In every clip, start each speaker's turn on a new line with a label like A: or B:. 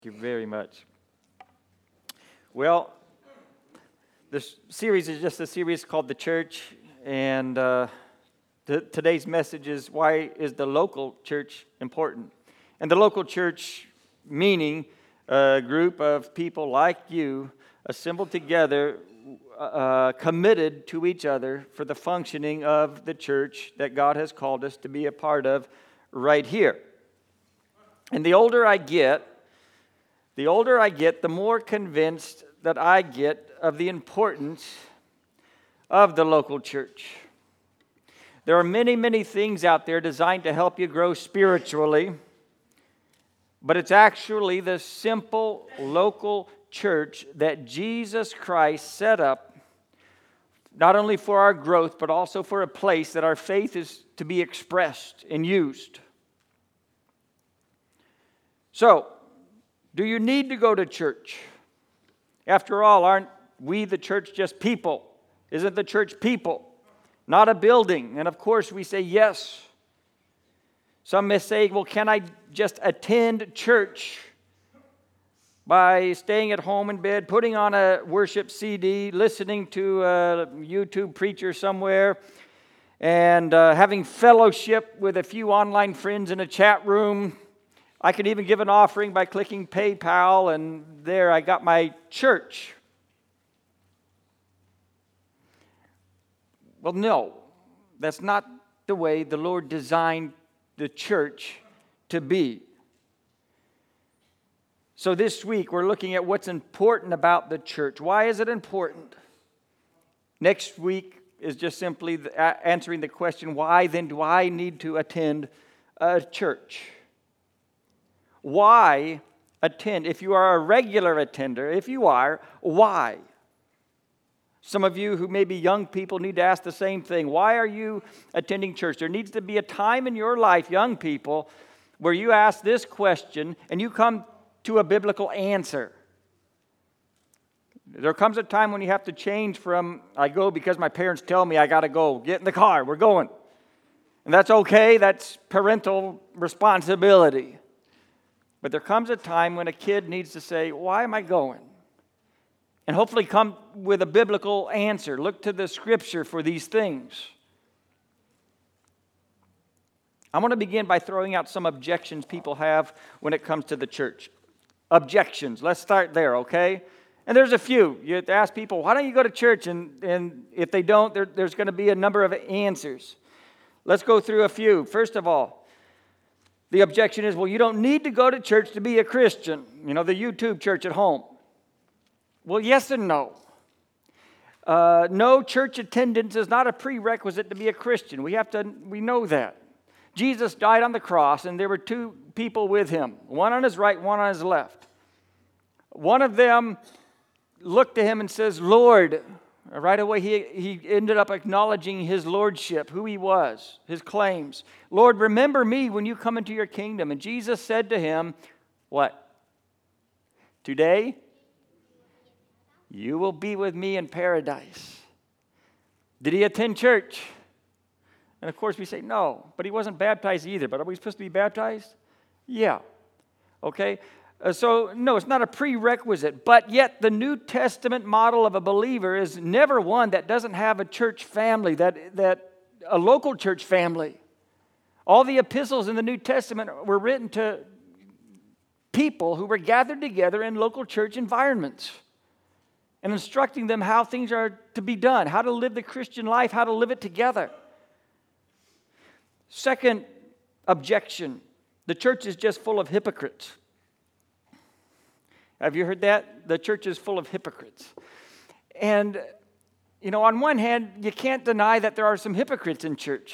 A: Thank you very much. Well, this series is just a series called The Church, and today's message is, why is the local church important? And the local church meaning a group of people like you assembled together, committed to each other for the functioning of the church that God has called us to be a part of right here. And the older I get, the more convinced that I get of the importance of the local church. There are many, many things out there designed to help you grow spiritually, but it's actually the simple local church that Jesus Christ set up, not only for our growth, but also for a place that our faith is to be expressed and used. So, do you need to go to church? After all, aren't we, the church, just people? Isn't the church people, not a building? And of course we say yes. Some may say, well, can I just attend church by staying at home in bed, putting on a worship CD, listening to a YouTube preacher somewhere, and having fellowship with a few online friends in a chat room? I can even give an offering by clicking PayPal, and there I got my church. Well, no, that's not the way the Lord designed the church to be. So this week we're looking at what's important about the church. Why is it important? Next week is just simply answering the question, why then do I need to attend a church? Why attend? If you are a regular attender, if you are, why? Some of you who may be young people need to ask the same thing. Why are you attending church? There needs to be a time in your life, young people, where you ask this question and you come to a biblical answer. There comes a time when you have to change from, I go because my parents tell me I got to go. Get in the car, we're going. And that's okay, that's parental responsibility. But there comes a time when a kid needs to say, why am I going? And hopefully come with a biblical answer. Look to the scripture for these things. I want to begin by throwing out some objections people have when it comes to the church. Objections. Let's start there, okay? And there's a few. You have to ask people, why don't you go to church? And if they don't, there's going to be a number of answers. Let's go through a few. First of all, the objection is, well, you don't need to go to church to be a Christian. You know, the YouTube church at home. Well, yes and no. No, church attendance is not a prerequisite to be a Christian. We know that. Jesus died on the cross, and there were two people with him, one on his right, one on his left. One of them looked to him and says, Lord. Right away, he ended up acknowledging his lordship, who he was, his claims. Lord, remember me when you come into your kingdom. And Jesus said to him, what? Today, you will be with me in paradise. Did he attend church? And of course, we say no, but he wasn't baptized either. But are we supposed to be baptized? Yeah. Okay. So, no, it's not a prerequisite, but yet the New Testament model of a believer is never one that doesn't have a church family, that a local church family. All the epistles in the New Testament were written to people who were gathered together in local church environments and instructing them how things are to be done, how to live the Christian life, how to live it together. Second objection, the church is just full of hypocrites. Have you heard that? The church is full of hypocrites. And, you know, on one hand, you can't deny that there are some hypocrites in church.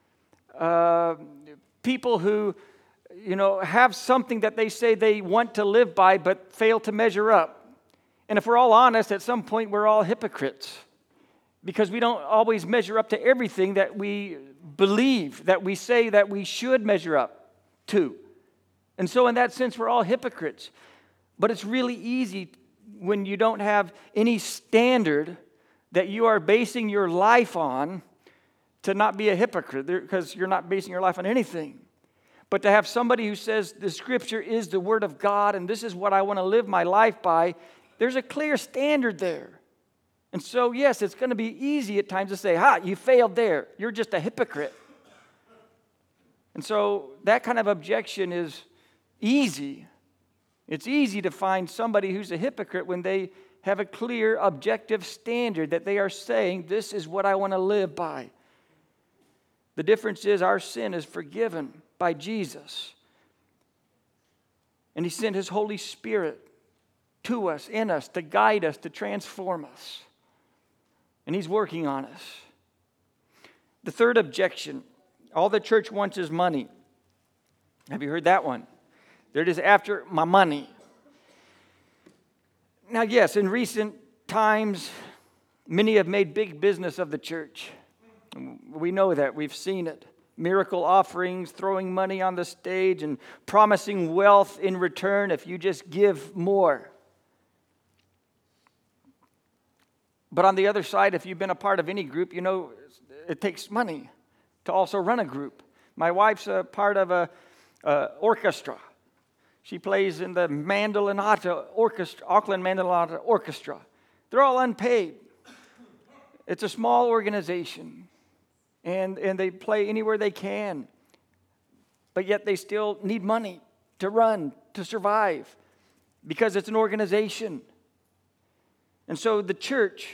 A: People who, you know, have something that they say they want to live by but fail to measure up. And if we're all honest, at some point we're all hypocrites because we don't always measure up to everything that we believe, that we say that we should measure up to. And so in that sense, we're all hypocrites. But it's really easy when you don't have any standard that you are basing your life on to not be a hypocrite, because you're not basing your life on anything. But to have somebody who says the Scripture is the Word of God and this is what I want to live my life by, there's a clear standard there. And so, yes, it's going to be easy at times to say, you failed there. You're just a hypocrite. And so that kind of objection is easy. It's easy to find somebody who's a hypocrite when they have a clear, objective standard that they are saying, this is what I want to live by. The difference is our sin is forgiven by Jesus. And He sent His Holy Spirit to us, in us, to guide us, to transform us. And He's working on us. The third objection, all the church wants is money. Have you heard that one? They're just after my money. Now, yes, in recent times, many have made big business of the church. We know that. We've seen it. Miracle offerings, throwing money on the stage, and promising wealth in return if you just give more. But on the other side, if you've been a part of any group, you know it takes money to also run a group. My wife's a part of a orchestra. She plays in the Mandalinata Orchestra, Auckland Mandalinata Orchestra. They're all unpaid. It's a small organization, and they play anywhere they can. But yet they still need money to run, to survive, because it's an organization. And so the church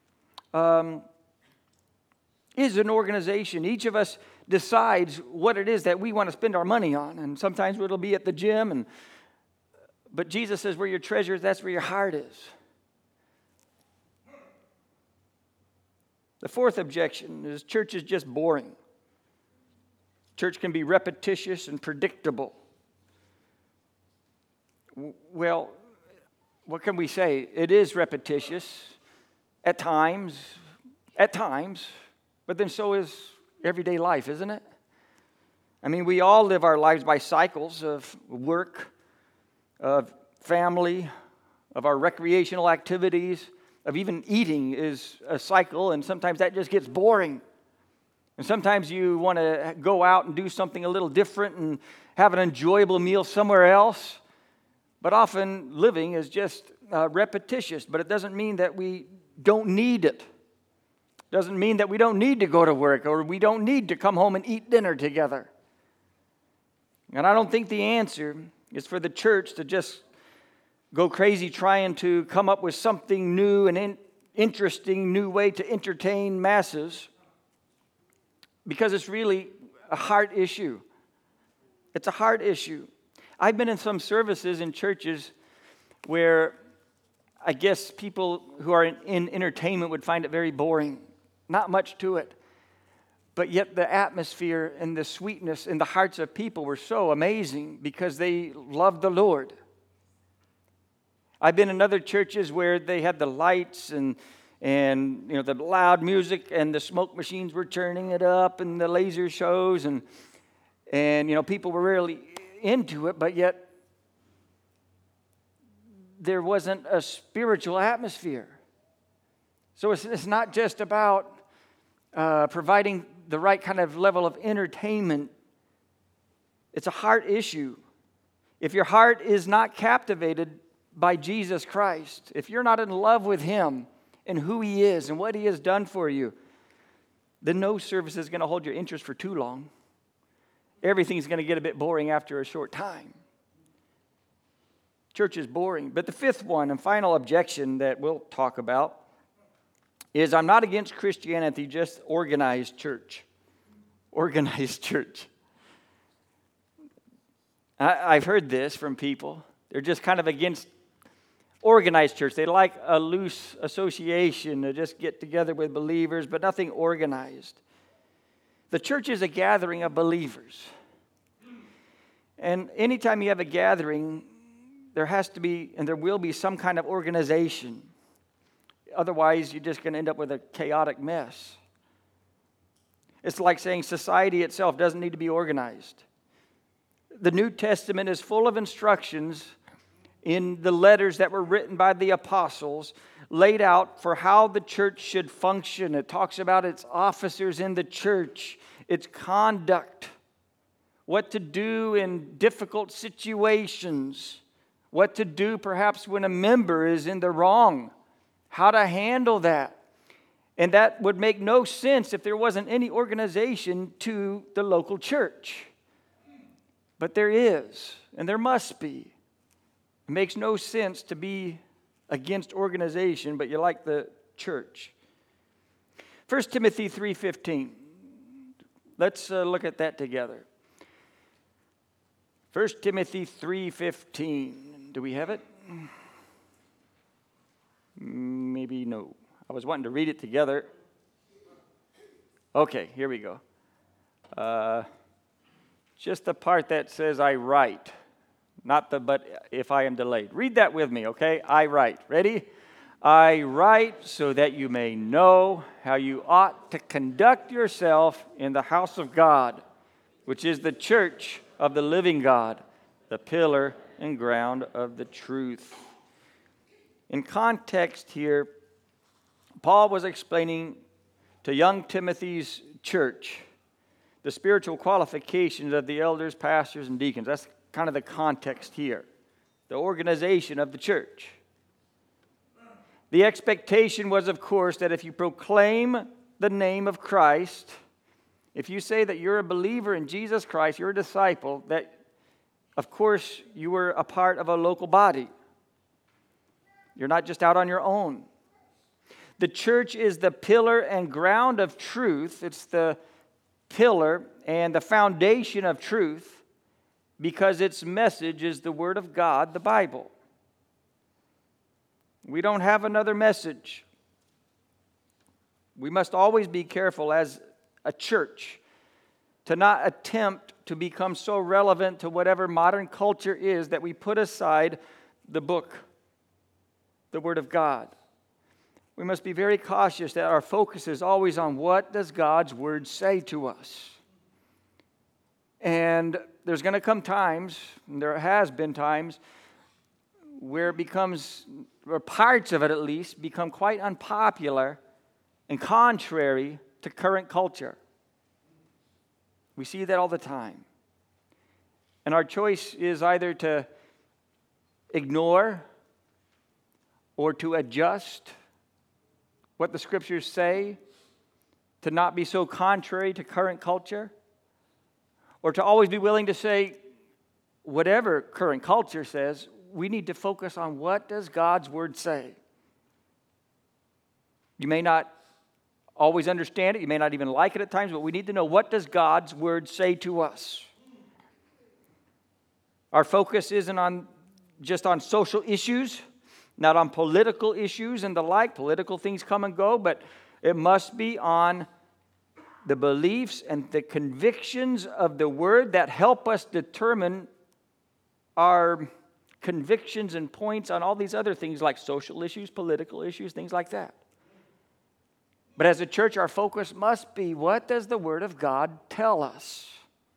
A: is an organization. Each of us decides what it is that we want to spend our money on. And sometimes it'll be at the gym. But Jesus says where your treasure is, that's where your heart is. The fourth objection is church is just boring. Church can be repetitious and predictable. Well, what can we say? It is repetitious at times, but then so is everyday life, isn't it? I mean, we all live our lives by cycles of work, of family, of our recreational activities, of even eating is a cycle, and sometimes that just gets boring. And sometimes you want to go out and do something a little different and have an enjoyable meal somewhere else. But often living is just repetitious, but it doesn't mean that we don't need it. Doesn't mean that we don't need to go to work or we don't need to come home and eat dinner together. And I don't think the answer is for the church to just go crazy trying to come up with something new and interesting new way to entertain masses, because it's really a heart issue. It's a heart issue. I've been in some services in churches where I guess people who are in entertainment would find it very boring. Not much to it. But yet the atmosphere and the sweetness in the hearts of people were so amazing because they loved the Lord. I've been in other churches where they had the lights and the loud music and the smoke machines were turning it up and the laser shows and people were really into it, but yet there wasn't a spiritual atmosphere. So it's not just about providing the right kind of level of entertainment. It's a heart issue. If your heart is not captivated by Jesus Christ, if you're not in love with Him and who He is and what He has done for you, then no service is going to hold your interest for too long. Everything's going to get a bit boring after a short time. Church is boring. But the fifth one and final objection that we'll talk about is I'm not against Christianity, just organized church. Organized church. I've heard this from people. They're just kind of against organized church. They like a loose association to just get together with believers, but nothing organized. The church is a gathering of believers. And anytime you have a gathering, there has to be and there will be some kind of organization. Otherwise, you're just going to end up with a chaotic mess. It's like saying society itself doesn't need to be organized. The New Testament is full of instructions in the letters that were written by the apostles, laid out for how the church should function. It talks about its officers in the church, its conduct, what to do in difficult situations, what to do perhaps when a member is in the wrong, how to handle that. And that would make no sense if there wasn't any organization to the local church. But there is, and there must be. It makes no sense to be against organization, but you like the church. 1 Timothy 3:15. Let's look at that together. 1 Timothy 3:15. Do we have it? Maybe no. I was wanting to read it together. Okay, here we go. Just the part that says I write. Not the but if I am delayed. Read that with me, okay? I write. Ready? I write so that you may know how you ought to conduct yourself in the house of God, which is the church of the living God, the pillar and ground of the truth. In context here, Paul was explaining to young Timothy's church the spiritual qualifications of the elders, pastors, and deacons. That's kind of the context here, the organization of the church. The expectation was, of course, that if you proclaim the name of Christ, if you say that you're a believer in Jesus Christ, you're a disciple, that, of course, you were a part of a local body. You're not just out on your own. The church is the pillar and ground of truth. It's the pillar and the foundation of truth because its message is the Word of God, the Bible. We don't have another message. We must always be careful as a church to not attempt to become so relevant to whatever modern culture is that we put aside the book, the Word of God. We must be very cautious that our focus is always on what does God's Word say to us. And there's going to come times, and there has been times, where it becomes, or parts of it at least, become quite unpopular and contrary to current culture. We see that all the time. And our choice is either to ignore or to adjust what the Scriptures say, to not be so contrary to current culture, or to always be willing to say, whatever current culture says, we need to focus on what does God's Word say. You may not always understand it, you may not even like it at times, but we need to know what does God's Word say to us. Our focus isn't just on social issues, not on political issues and the like. Political things come and go, but it must be on the beliefs and the convictions of the Word that help us determine our convictions and points on all these other things like social issues, political issues, things like that. But as a church, our focus must be, what does the Word of God tell us?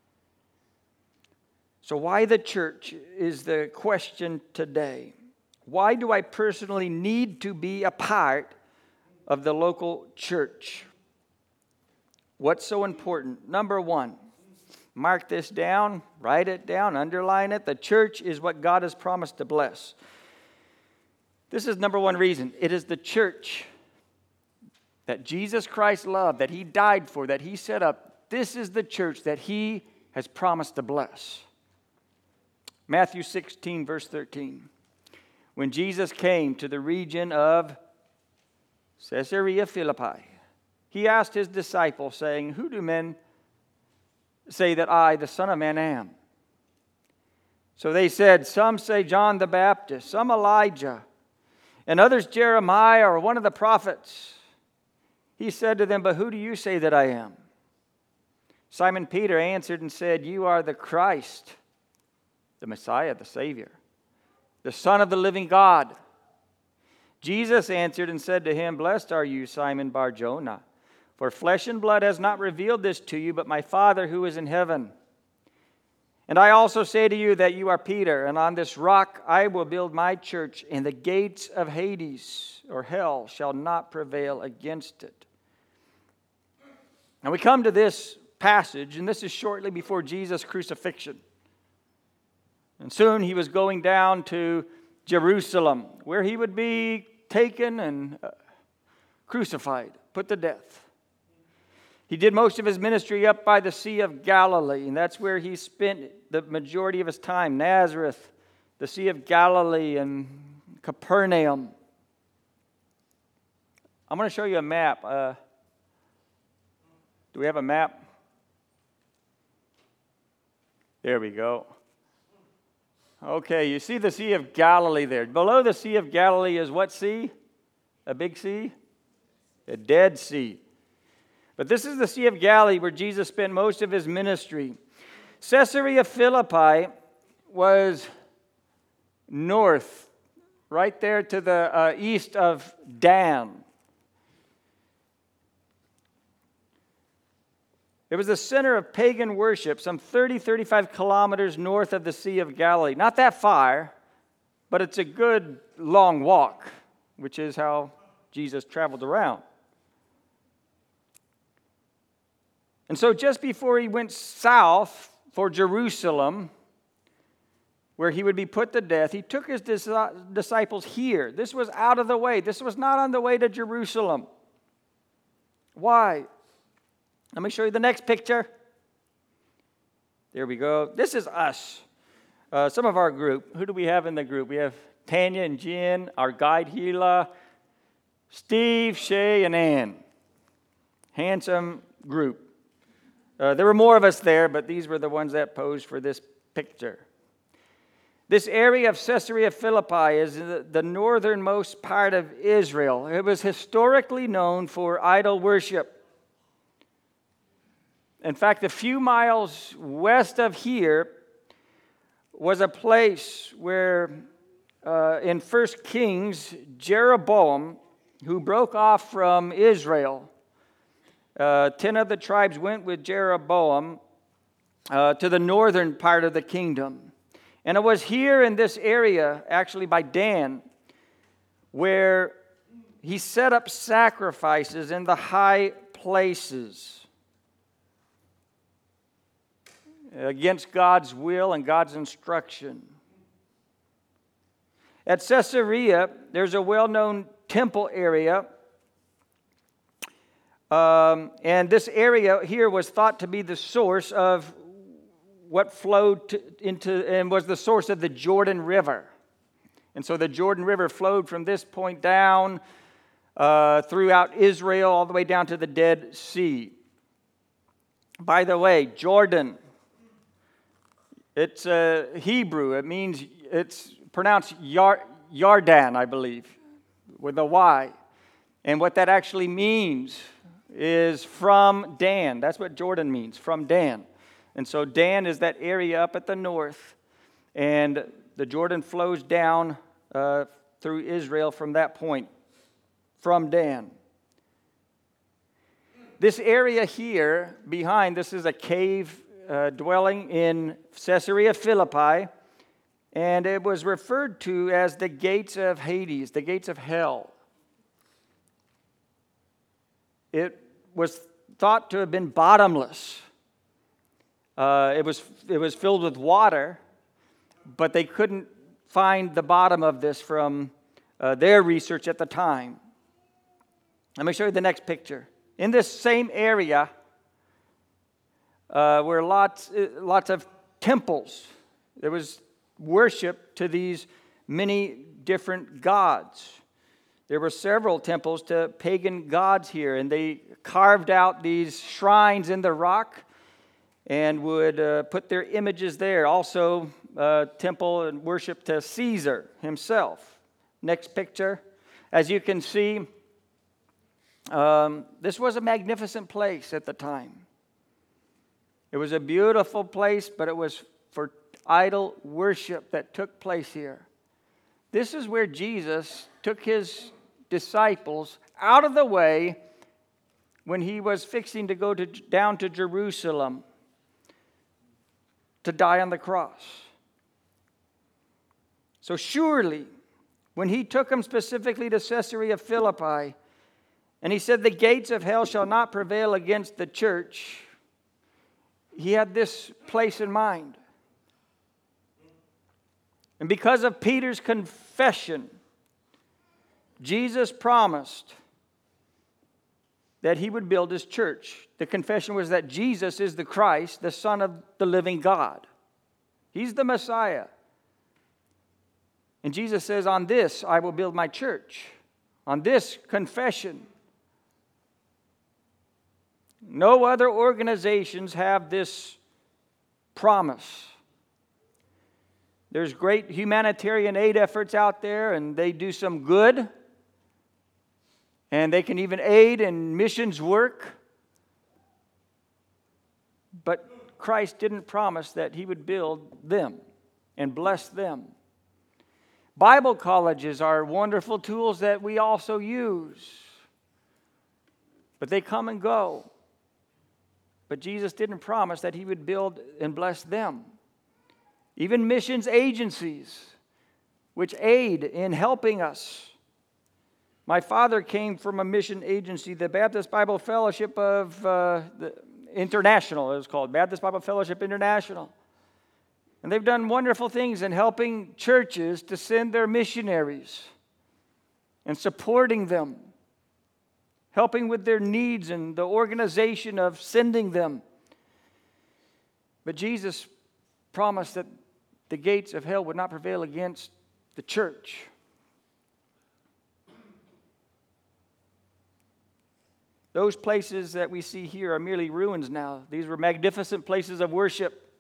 A: So why the church is the question today. Why do I personally need to be a part of the local church? What's so important? Number one, mark this down, write it down, underline it. The church is what God has promised to bless. This is number one reason. It is the church that Jesus Christ loved, that He died for, that He set up. This is the church that He has promised to bless. Matthew 16, verse 13. When Jesus came to the region of Caesarea Philippi, He asked His disciples, saying, "Who do men say that I, the Son of Man, am?" So they said, "Some say John the Baptist, some Elijah, and others Jeremiah or one of the prophets." He said to them, "But who do you say that I am?" Simon Peter answered and said, "You are the Christ, the Messiah, the Savior, the Son of the living God." Jesus answered and said to him, "Blessed are you, Simon Bar-Jonah, for flesh and blood has not revealed this to you, but my Father who is in heaven. And I also say to you that you are Peter, and on this rock I will build my church, and the gates of Hades, or hell, shall not prevail against it." Now we come to this passage, and this is shortly before Jesus' crucifixion. And soon he was going down to Jerusalem, where he would be taken and crucified, put to death. He did most of his ministry up by the Sea of Galilee, and that's where he spent the majority of his time. Nazareth, the Sea of Galilee, and Capernaum. I'm going to show you a map. Do we have a map? There we go. Okay, you see the Sea of Galilee there. Below the Sea of Galilee is what sea? A big sea? A Dead Sea. But this is the Sea of Galilee where Jesus spent most of his ministry. Caesarea Philippi was north, right there to the east of Dan. It was the center of pagan worship, some 35 kilometers north of the Sea of Galilee. Not that far, but it's a good long walk, which is how Jesus traveled around. And so just before he went south for Jerusalem, where he would be put to death, he took his disciples here. This was out of the way. This was not on the way to Jerusalem. Why? Let me show you the next picture. There we go. This is us. Some of our group. Who do we have in the group? We have Tanya and Jen, our guide Hila, Steve, Shay, and Ann. Handsome group. There were more of us there, but these were the ones that posed for this picture. This area of Caesarea Philippi is the northernmost part of Israel. It was historically known for idol worship. In fact, a few miles west of here was a place where in 1 Kings, Jeroboam, who broke off from Israel, 10 of the tribes went with Jeroboam to the northern part of the kingdom. And it was here in this area, actually by Dan, where he set up sacrifices in the high places against God's will and God's instruction. At Caesarea, there's a well-known temple area. And this area here was thought to be the source of what flowed into and was the source of the Jordan River. And so the Jordan River flowed from this point down throughout Israel all the way down to the Dead Sea. By the way, Jordan, it's Hebrew. It means, it's pronounced Yardan, I believe, with a Y. And what that actually means is from Dan. That's what Jordan means, from Dan. And so Dan is that area up at the north, and the Jordan flows down through Israel from that point, from Dan. This area here behind, this is a cave dwelling in Caesarea Philippi, and it was referred to as the gates of Hades, the gates of hell. It was thought to have been bottomless. It was filled with water, but they couldn't find the bottom of this from their research at the time. Let me show you the next picture. In this same area were lots of temples. There was worship to these many different gods. There were several temples to pagan gods here, and they carved out these shrines in the rock and would put their images there. Also, temple and worship to Caesar himself. Next picture. As you can see, this was a magnificent place at the time. It was a beautiful place, but it was for idol worship that took place here. This is where Jesus took his disciples out of the way when he was fixing to go down to Jerusalem to die on the cross. So surely, when he took them specifically to Caesarea Philippi, and he said, the gates of hell shall not prevail against the church, he had this place in mind. And because of Peter's confession, Jesus promised that he would build his church. The confession was that Jesus is the Christ, the Son of the living God. He's the Messiah. And Jesus says, on this I will build my church. On this confession. No other organizations have this promise. There's great humanitarian aid efforts out there, and they do some good. And they can even aid in missions work. But Christ didn't promise that he would build them and bless them. Bible colleges are wonderful tools that we also use. But they come and go. But Jesus didn't promise that he would build and bless them. Even missions agencies, which aid in helping us. My father came from a mission agency, the Baptist Bible Fellowship of International, it was called, Baptist Bible Fellowship International. And they've done wonderful things in helping churches to send their missionaries and supporting them, helping with their needs and the organization of sending them. But Jesus promised that the gates of hell would not prevail against the church. Those places that we see here are merely ruins now. These were magnificent places of worship.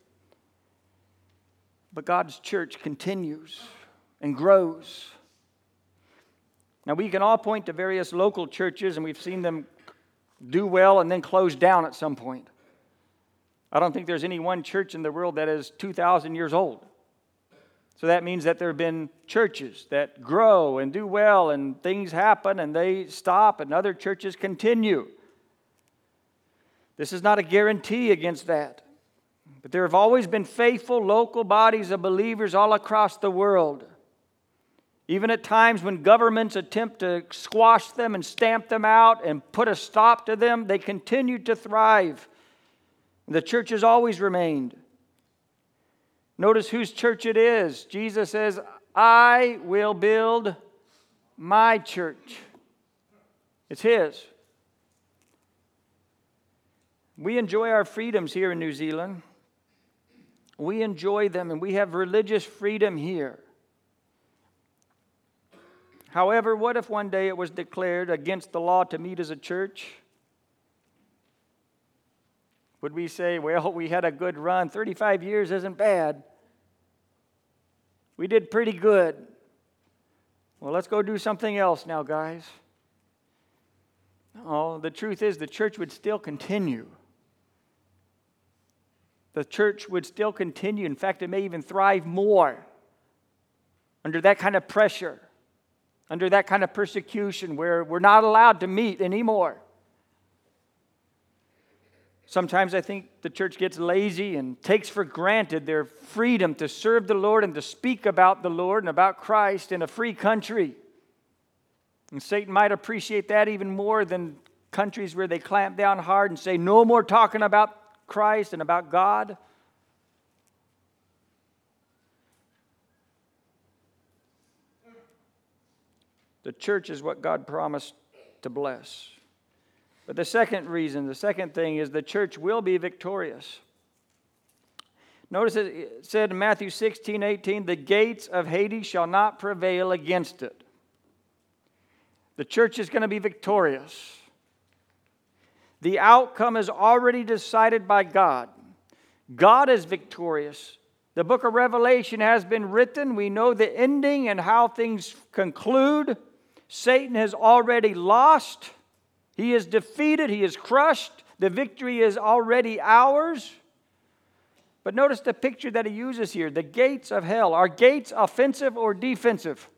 A: But God's church continues and grows. Now, we can all point to various local churches, and we've seen them do well and then close down at some point. I don't think there's any one church in the world that is 2,000 years old. So that means that there have been churches that grow and do well, and things happen, and they stop, and other churches continue. This is not a guarantee against that. But there have always been faithful local bodies of believers all across the world. Even at times when governments attempt to squash them and stamp them out and put a stop to them, they continue to thrive. The church has always remained. Notice whose church it is. Jesus says, I will build my church. It's his. We enjoy our freedoms here in New Zealand. We enjoy them, and we have religious freedom here. However, what if one day it was declared against the law to meet as a church? Would we say, well, we had a good run. 35 years isn't bad. We did pretty good. Well, let's go do something else now, guys. No, the truth is the church would still continue. The church would still continue. In fact, it may even thrive more under that kind of pressure, under that kind of persecution where we're not allowed to meet anymore. Sometimes I think the church gets lazy and takes for granted their freedom to serve the Lord and to speak about the Lord and about Christ in a free country. And Satan might appreciate that even more than countries where they clamp down hard and say, no more talking about Christ and about God. The church is what God promised to bless. But the second reason, the second thing is the church will be victorious. Notice it said in Matthew 16:18, the gates of Hades shall not prevail against it. The church is going to be victorious. The outcome is already decided by God. God is victorious. The book of Revelation has been written. We know the ending and how things conclude. Satan has already lost. He is defeated. He is crushed. The victory is already ours. But notice the picture that he uses here. The gates of hell. Are gates offensive or defensive?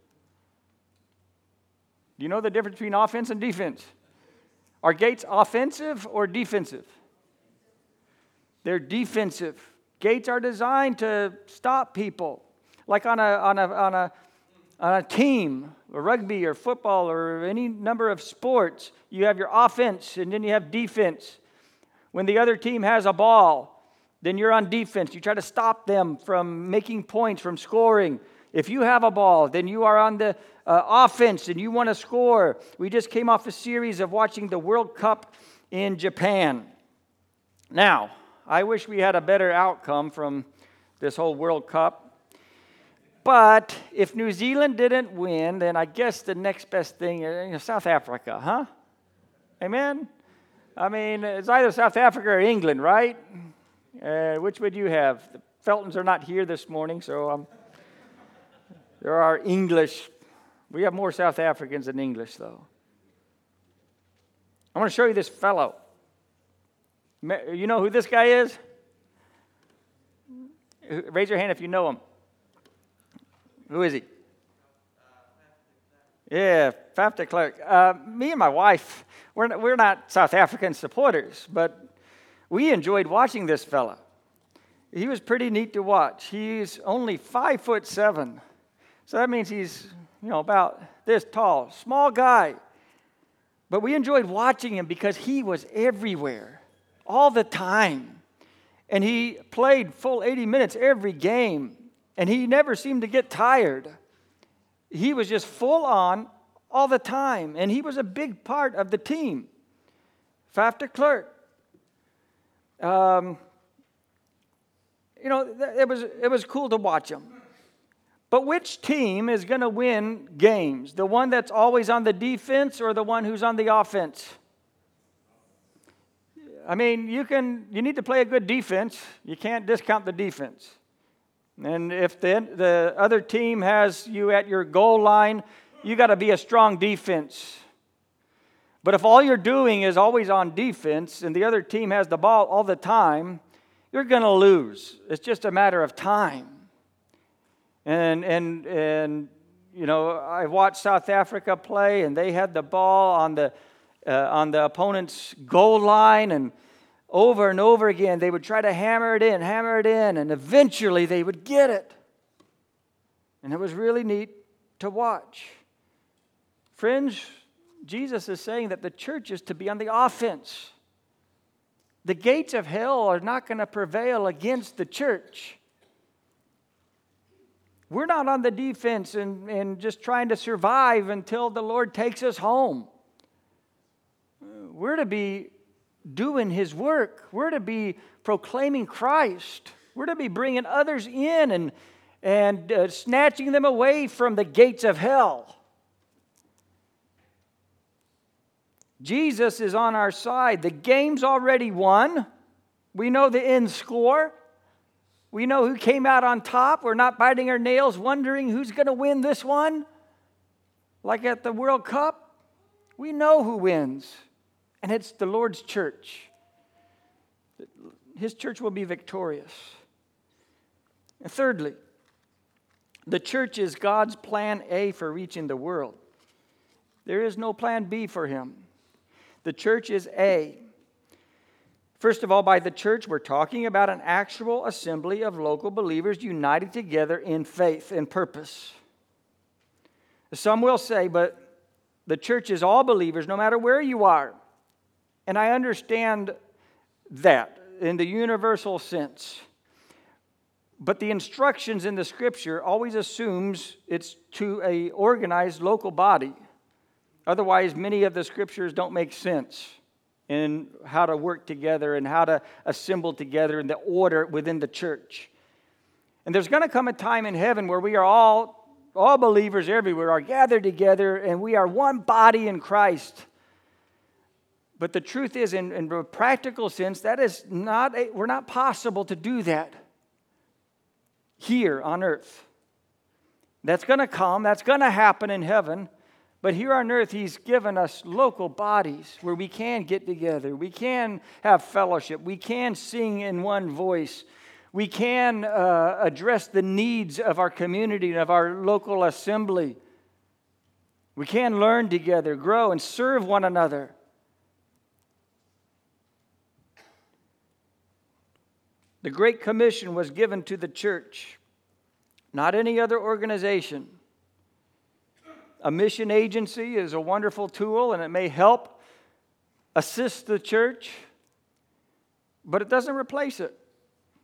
A: Do you know the difference between offense and defense? Are gates offensive or defensive? They're defensive. Gates are designed to stop people. Like on a team, or rugby or football or any number of sports, you have your offense and then you have defense. When the other team has a ball then you're on defense. You try to stop them from making points, from scoring. If you have a ball, then you are on the offense and you want to score. We just came off a series of watching the World Cup in Japan. Now, I wish we had a better outcome from this whole World Cup. But if New Zealand didn't win, then I guess the next best thing is South Africa, huh? Amen? I mean, it's either South Africa or England, right? Which would you have? The Feltons are not here this morning, so there are English. We have more South Africans than English, though. I want to show you this fellow. You know who this guy is? Raise your hand if you know him. Who is he? Yeah, Faf de Klerk. Me and my wife, we're not South African supporters, but we enjoyed watching this fella. He was pretty neat to watch. He's only 5'7", so that means he's about this tall, small guy. But we enjoyed watching him because he was everywhere, all the time, and he played full 80 minutes every game. And he never seemed to get tired. He was just full on all the time. And he was a big part of the team. Faf de Klerk. It was cool to watch him. But which team is going to win games? The one that's always on the defense or the one who's on the offense? I mean, you need to play a good defense. You can't discount the defense. And if the other team has you at your goal line, you got to be a strong defense. But if all you're doing is always on defense and the other team has the ball all the time, you're going to lose. It's just a matter of time. And I watched South Africa play, and they had the ball on the opponent's goal line, and over and over again, they would try to hammer it in, and eventually they would get it. And it was really neat to watch. Friends, Jesus is saying that the church is to be on the offense. The gates of hell are not going to prevail against the church. We're not on the defense and just trying to survive until the Lord takes us home. We're to be doing His work. We're to be proclaiming Christ. We're to be bringing others in and snatching them away from the gates of hell. Jesus is on our side. The game's already won. We know the end score. We know who came out on top. We're not biting our nails wondering who's going to win this one. Like at the World Cup, we know who wins. And it's the Lord's church. His church will be victorious. And thirdly, the church is God's plan A for reaching the world. There is no plan B for Him. The church is A. First of all, by the church, we're talking about an actual assembly of local believers united together in faith and purpose. Some will say, but the church is all believers, no matter where you are. And I understand that in the universal sense. But the instructions in the Scripture always assumes it's to an organized local body. Otherwise, many of the Scriptures don't make sense in how to work together and how to assemble together in the order within the church. And there's going to come a time in heaven where we are all believers everywhere are gathered together and we are one body in Christ. But the truth is, in a practical sense, we're not possible to do that here on earth. That's going to come, that's going to happen in heaven. But here on earth, He's given us local bodies where we can get together. We can have fellowship. We can sing in one voice. We can address the needs of our community and of our local assembly. We can learn together, grow, and serve one another. The Great Commission was given to the church, not any other organization. A mission agency is a wonderful tool, and it may help assist the church, but it doesn't replace it.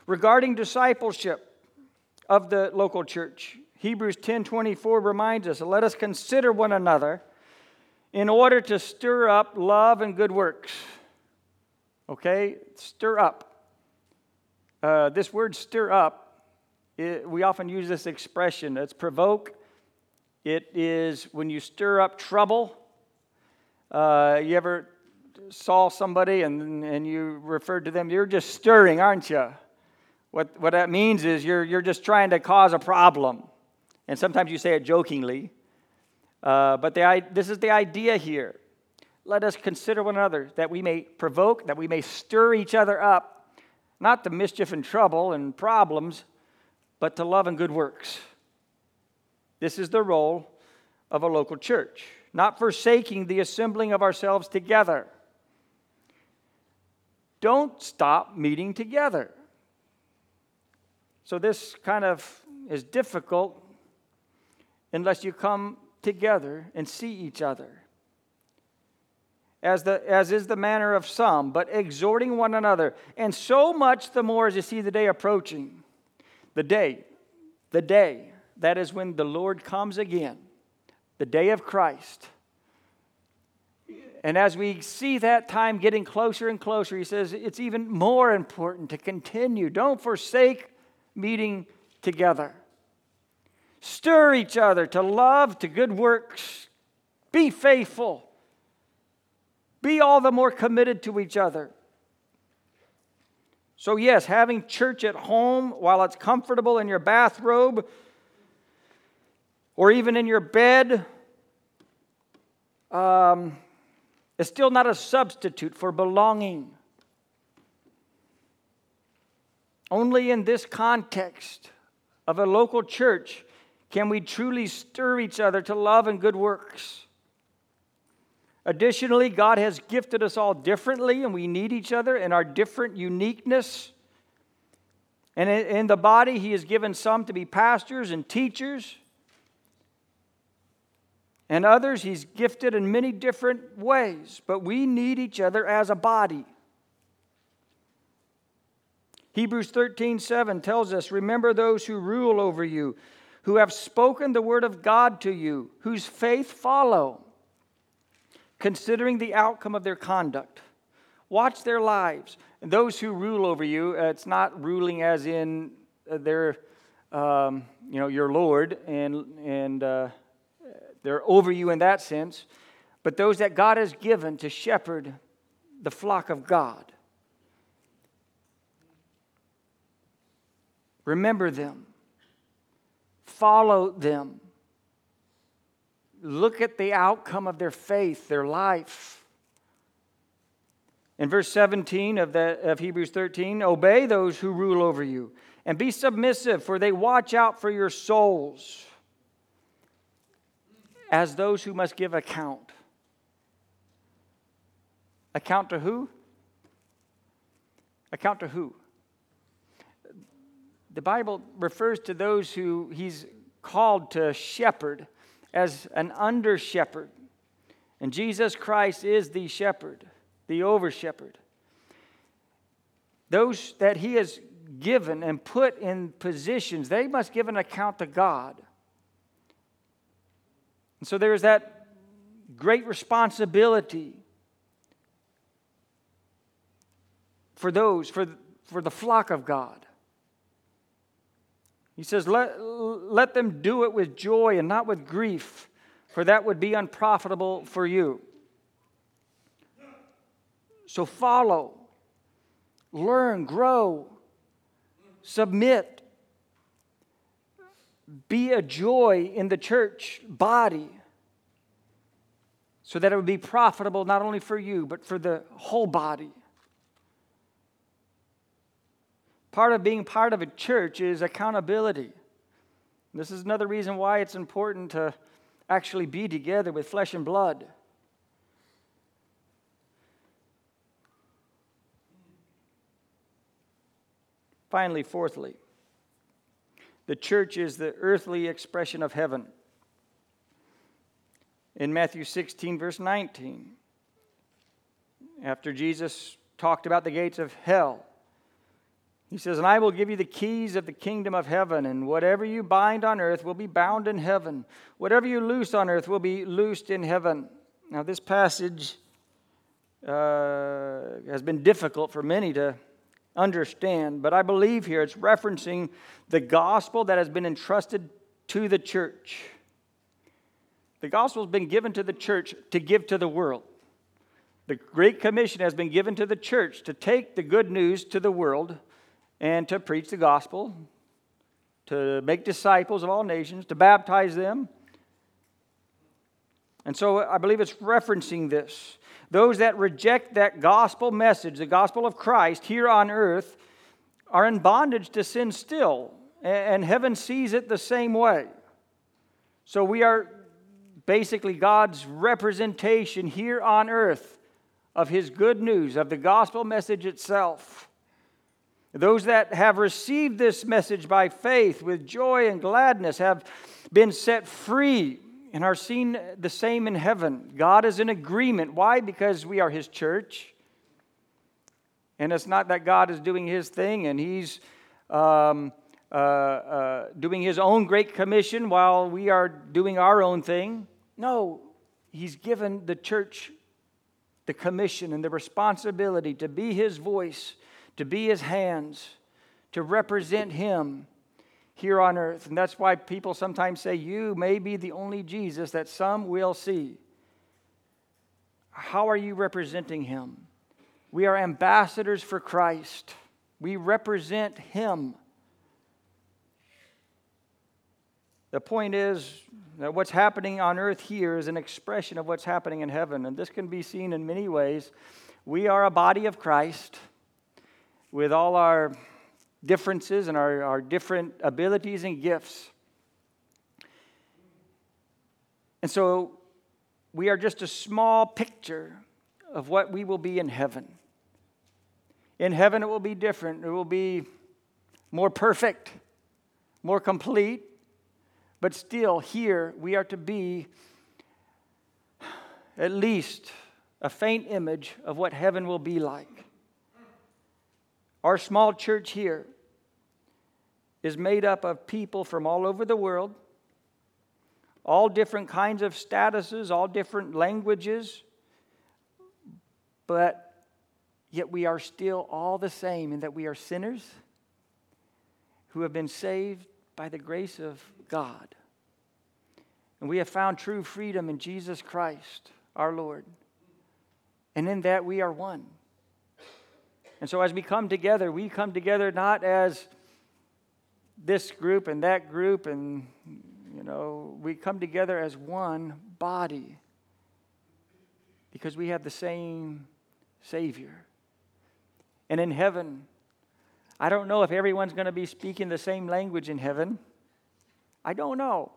A: Regarding discipleship of the local church, Hebrews 10:24 reminds us, let us consider one another in order to stir up love and good works. Okay? Stir up. This word stir up, we often use this expression. It's provoke. It is when you stir up trouble. You ever saw somebody and you referred to them, you're just stirring, aren't you? What that means is you're just trying to cause a problem. And sometimes you say it jokingly. But this is the idea here. Let us consider one another that we may provoke, that we may stir each other up, not to mischief and trouble and problems, but to love and good works. This is the role of a local church, not forsaking the assembling of ourselves together. Don't stop meeting together. So this kind of is difficult unless you come together and see each other. As is the manner of some, but exhorting one another, and so much the more as you see the day approaching. The day, that is when the Lord comes again, the day of Christ. And as we see that time getting closer and closer, he says it's even more important to continue. Don't forsake meeting together. Stir each other to love, to good works. Be faithful. Be all the more committed to each other. So yes, having church at home while it's comfortable in your bathrobe or even in your bed is still not a substitute for belonging. Only in this context of a local church can we truly stir each other to love and good works. Additionally, God has gifted us all differently, and we need each other in our different uniqueness. And in the body, He has given some to be pastors and teachers, and others He's gifted in many different ways. But we need each other as a body. Hebrews 13:7 tells us, remember those who rule over you, who have spoken the word of God to you, whose faith follow, considering the outcome of their conduct. Watch their lives. And those who rule over you, it's not ruling as in they're, your Lord, and they're over you in that sense, but those that God has given to shepherd the flock of God. Remember them. Follow them. Look at the outcome of their faith, their life. In verse 17 of Hebrews 13, obey those who rule over you, and be submissive, for they watch out for your souls as those who must give account. Account to who? Account to who? The Bible refers to those who He's called to shepherd as an under-shepherd. And Jesus Christ is the shepherd, the over-shepherd. Those that He has given and put in positions, they must give an account to God. And so there is that great responsibility for those, for the flock of God. He says, let them do it with joy and not with grief, for that would be unprofitable for you. So follow, learn, grow, submit. Be a joy in the church body so that it would be profitable not only for you, but for the whole body. Part of being part of a church is accountability. This is another reason why it's important to actually be together with flesh and blood. Finally, fourthly, the church is the earthly expression of heaven. In Matthew 16, verse 19, after Jesus talked about the gates of hell, He says, and I will give you the keys of the kingdom of heaven, and whatever you bind on earth will be bound in heaven. Whatever you loose on earth will be loosed in heaven. Now, this passage has been difficult for many to understand, but I believe here it's referencing the gospel that has been entrusted to the church. The gospel has been given to the church to give to the world. The Great Commission has been given to the church to take the good news to the world and to preach the gospel, to make disciples of all nations, to baptize them. And so I believe it's referencing this. Those that reject that gospel message, the gospel of Christ here on earth, are in bondage to sin still, and heaven sees it the same way. So we are basically God's representation here on earth of His good news, of the gospel message itself. Those that have received this message by faith with joy and gladness have been set free and are seen the same in heaven. God is in agreement. Why? Because we are His church. And it's not that God is doing His thing and He's doing His own great commission while we are doing our own thing. No, He's given the church the commission and the responsibility to be His voice, to be His hands, to represent Him here on earth. And that's why people sometimes say, you may be the only Jesus that some will see. How are you representing Him? We are ambassadors for Christ. We represent Him. The point is that what's happening on earth here is an expression of what's happening in heaven. And this can be seen in many ways. We are a body of Christ with all our differences and our different abilities and gifts. And so we are just a small picture of what we will be in heaven. In heaven it will be different. It will be more perfect, more complete. But still, here we are to be at least a faint image of what heaven will be like. Our small church here is made up of people from all over the world, all different kinds of statuses, all different languages, but yet we are still all the same in that we are sinners who have been saved by the grace of God. And we have found true freedom in Jesus Christ, our Lord. And in that we are one. And so as we come together not as this group and that group, and, we come together as one body because we have the same Savior. And in heaven, I don't know if everyone's going to be speaking the same language in heaven. I don't know.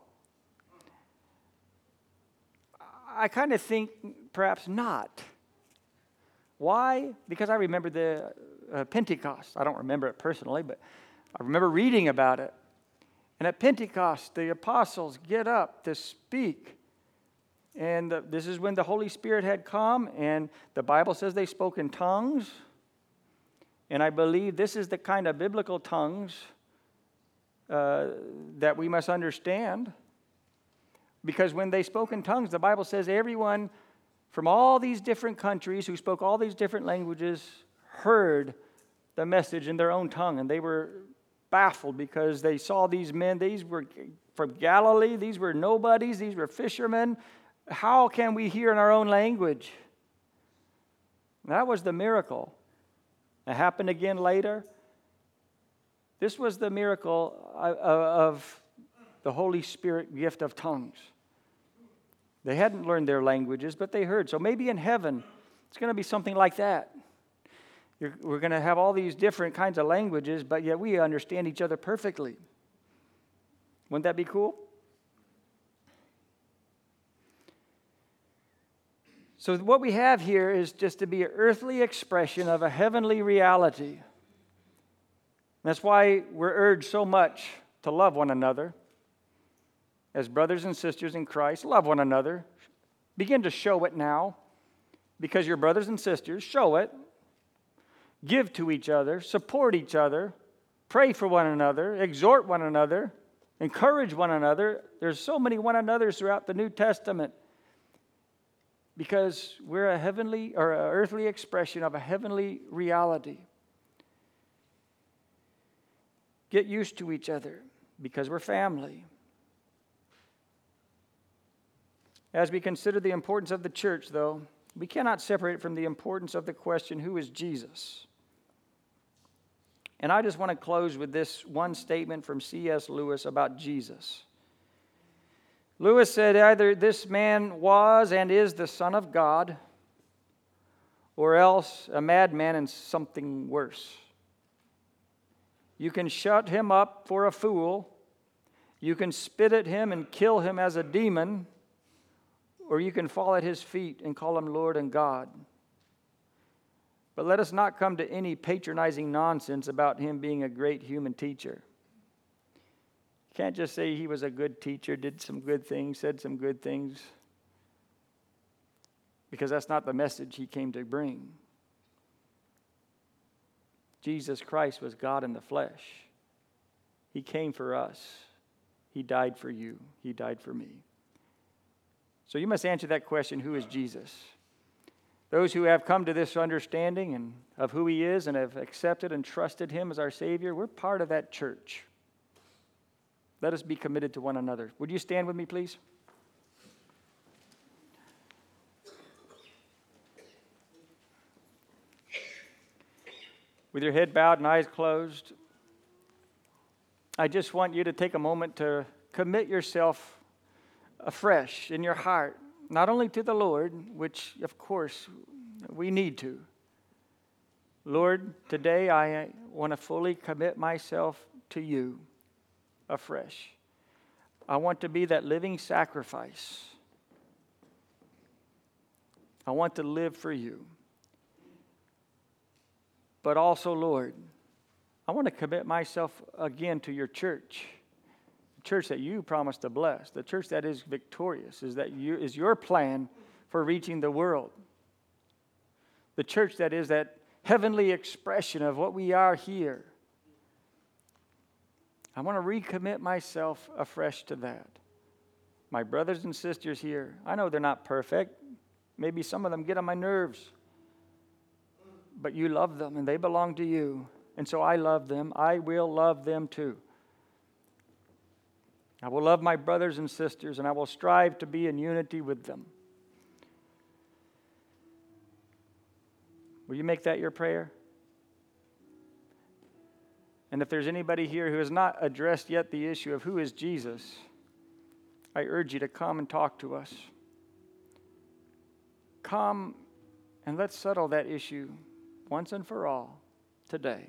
A: I kind of think perhaps not. Why? Because I remember the Pentecost. I don't remember it personally, but I remember reading about it. And at Pentecost, the apostles get up to speak. And this is when the Holy Spirit had come, and the Bible says they spoke in tongues. And I believe this is the kind of biblical tongues that we must understand. Because when they spoke in tongues, the Bible says everyone from all these different countries who spoke all these different languages heard the message in their own tongue. And they were baffled because they saw these men. These were from Galilee. These were nobodies. These were fishermen. How can we hear in our own language? That was the miracle. It happened again later. This was the miracle of the Holy Spirit gift of tongues. They hadn't learned their languages, but they heard. So maybe in heaven, it's going to be something like that. We're going to have all these different kinds of languages, but yet we understand each other perfectly. Wouldn't that be cool? So what we have here is just to be an earthly expression of a heavenly reality. That's why we're urged so much to love one another. As brothers and sisters in Christ, love one another. Begin to show it now. Because you're brothers and sisters, show it. Give to each other, support each other, pray for one another, exhort one another, encourage one another. There's so many one another's throughout the New Testament because we're a heavenly or an earthly expression of a heavenly reality. Get used to each other because we're family. As we consider the importance of the church, though, we cannot separate it from the importance of the question, who is Jesus? And I just want to close with this one statement from C.S. Lewis about Jesus. Lewis said, either this man was and is the Son of God, or else a madman and something worse. You can shut him up for a fool, you can spit at him and kill him as a demon, or you can fall at his feet and call him Lord and God. But let us not come to any patronizing nonsense about him being a great human teacher. You can't just say he was a good teacher, did some good things, said some good things, because that's not the message he came to bring. Jesus Christ was God in the flesh. He came for us. He died for you. He died for me. So you must answer that question, who is Jesus? Those who have come to this understanding and of who he is and have accepted and trusted him as our Savior, we're part of that church. Let us be committed to one another. Would you stand with me, please? With your head bowed and eyes closed, I just want you to take a moment to commit yourself afresh in your heart, not only to the Lord, which of course we need to. Lord, today I want to fully commit myself to you afresh. I want to be that living sacrifice. I want to live for you. But also, Lord, I want to commit myself again to your church. The church that you promised to bless, the church that is victorious, is your plan for reaching the world. The church that is that heavenly expression of what we are here. I want to recommit myself afresh to that. My brothers and sisters here, I know they're not perfect. Maybe some of them get on my nerves. But you love them and they belong to you. And so I love them. I will love them too. I will love my brothers and sisters, and I will strive to be in unity with them. Will you make that your prayer? And if there's anybody here who has not addressed yet the issue of who is Jesus, I urge you to come and talk to us. Come and let's settle that issue once and for all today.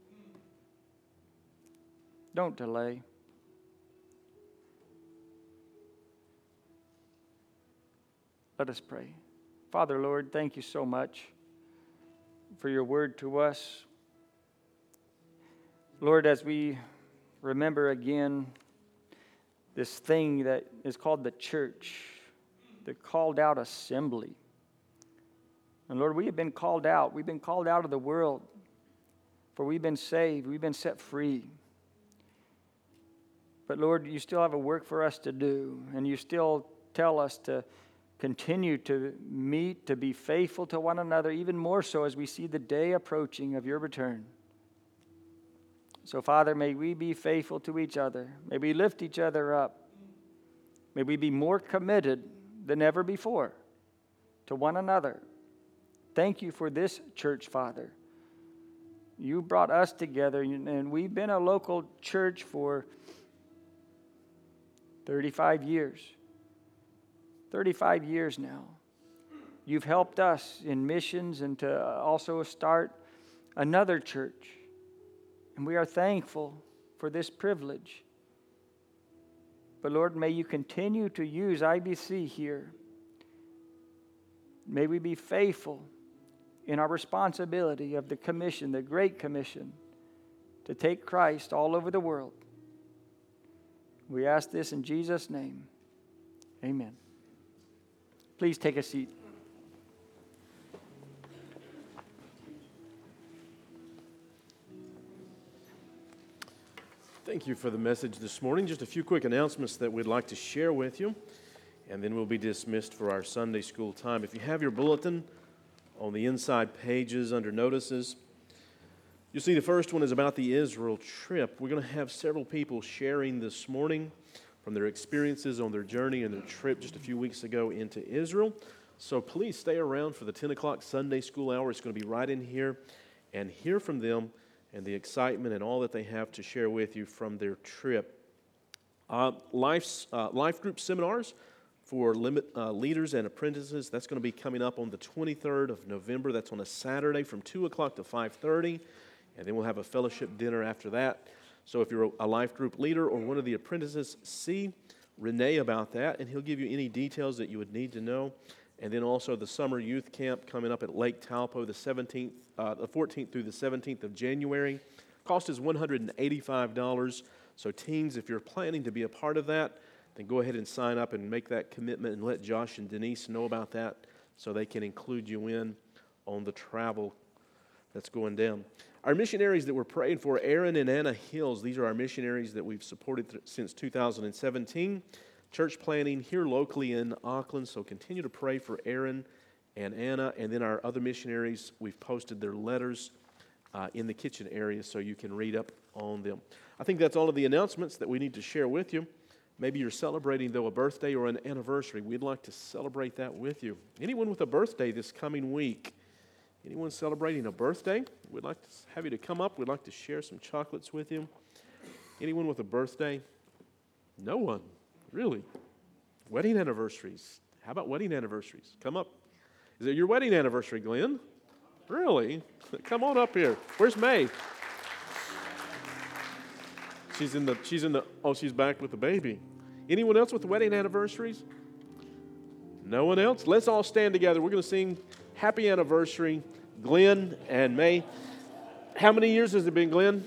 A: Don't delay. Let us pray. Father, Lord, thank you so much for your word to us. Lord, as we remember again this thing that is called the church, the called out assembly. And Lord, we have been called out. We've been called out of the world, for we've been saved. We've been set free. But Lord, you still have a work for us to do, and you still tell us to continue to meet, to be faithful to one another, even more so as we see the day approaching of your return. So, Father, may we be faithful to each other. May we lift each other up. May we be more committed than ever before to one another. Thank you for this church, Father. You brought us together, and we've been a local church for 35 years. 35 years now. You've helped us in missions and to also start another church. And we are thankful for this privilege. But Lord, may you continue to use IBC here. May we be faithful in our responsibility of the commission, the Great Commission, to take Christ all over the world. We ask this in Jesus' name. Amen. Please take a seat.
B: Thank you for the message this morning. Just a few quick announcements that we'd like to share with you, and then we'll be dismissed for our Sunday school time. If you have your bulletin on the inside pages under notices, you'll see the first one is about the Israel trip. We're going to have several people sharing this morning from their experiences on their journey and their trip just a few weeks ago into Israel. So please stay around for the 10 o'clock Sunday school hour. It's going to be right in here, and hear from them and the excitement and all that they have to share with you from their trip. Life group seminars for leaders and apprentices, that's going to be coming up on the 23rd of November. That's on a Saturday from 2 o'clock to 5:30, and then we'll have a fellowship dinner after that. So if you're a life group leader or one of the apprentices, see Renee about that, and he'll give you any details that you would need to know. And then also the summer youth camp coming up at Lake Taupo the 14th through the 17th of January. Cost is $185. So teens, if you're planning to be a part of that, then go ahead and sign up and make that commitment and let Josh and Denise know about that so they can include you in on the travel that's going down. Our missionaries that we're praying for, Aaron and Anna Hills, these are our missionaries that we've supported since 2017. Church planting here locally in Auckland, so continue to pray for Aaron and Anna. And then our other missionaries, we've posted their letters in the kitchen area so you can read up on them. I think that's all of the announcements that we need to share with you. Maybe you're celebrating, though, a birthday or an anniversary. We'd like to celebrate that with you. Anyone with a birthday this coming week? Anyone celebrating a birthday? We'd like to have you to come up. We'd like to share some chocolates with you. Anyone with a birthday? No one. Really? Wedding anniversaries. How about wedding anniversaries? Come up. Is it your wedding anniversary, Glenn? Really? Come on up here. Where's May? She's back with the baby. Anyone else with wedding anniversaries? No one else? Let's all stand together. We're going to sing Happy Anniversary, Glenn and May. How many years has it been, Glenn?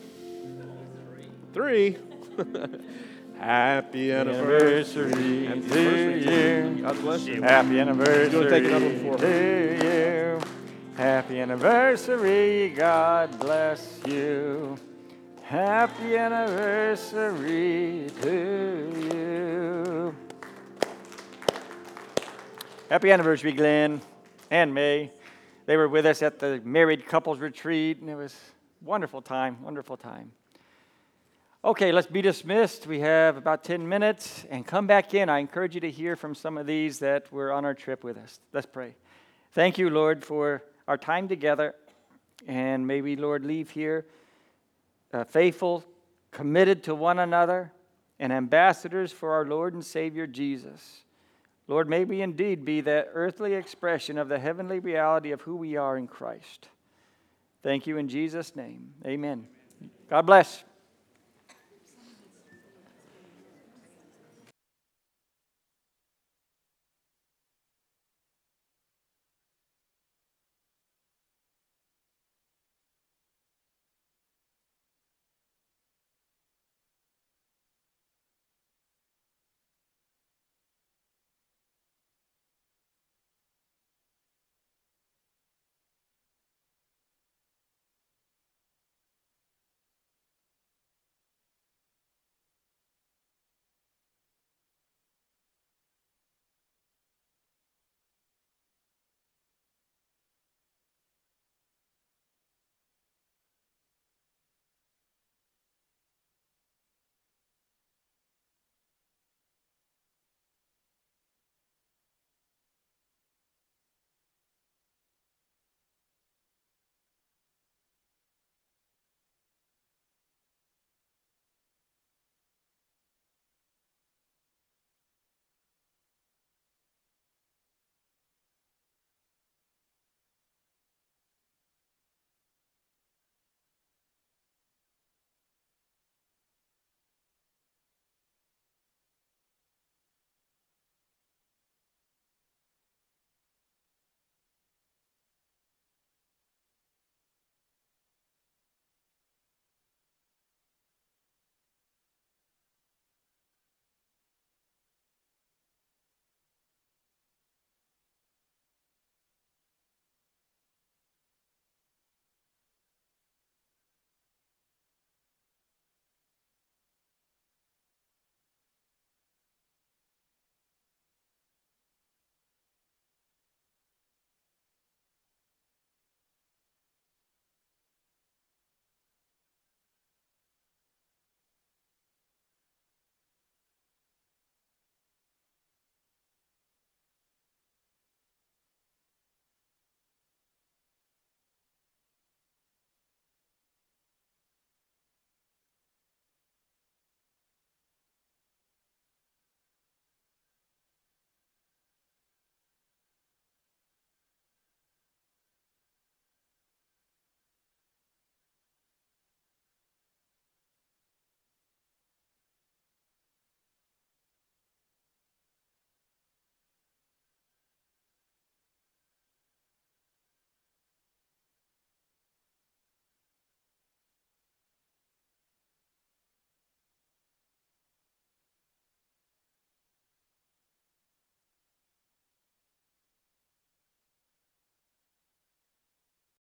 B: 3. Happy anniversary to you. God bless you.
A: Happy anniversary
B: He's going to take another one for her.
A: to you. Happy anniversary, God bless you. Happy anniversary to you. Happy anniversary, Glenn and May. They were with us at the married couples retreat, and it was a wonderful time, wonderful time. Okay, let's be dismissed. We have about 10 minutes, and come back in. I encourage you to hear from some of these that were on our trip with us. Let's pray. Thank you, Lord, for our time together, and may we, Lord, leave here faithful, committed to one another, and ambassadors for our Lord and Savior Jesus. Lord, may we indeed be that earthly expression of the heavenly reality of who we are in Christ. Thank you in Jesus' name. Amen. God bless.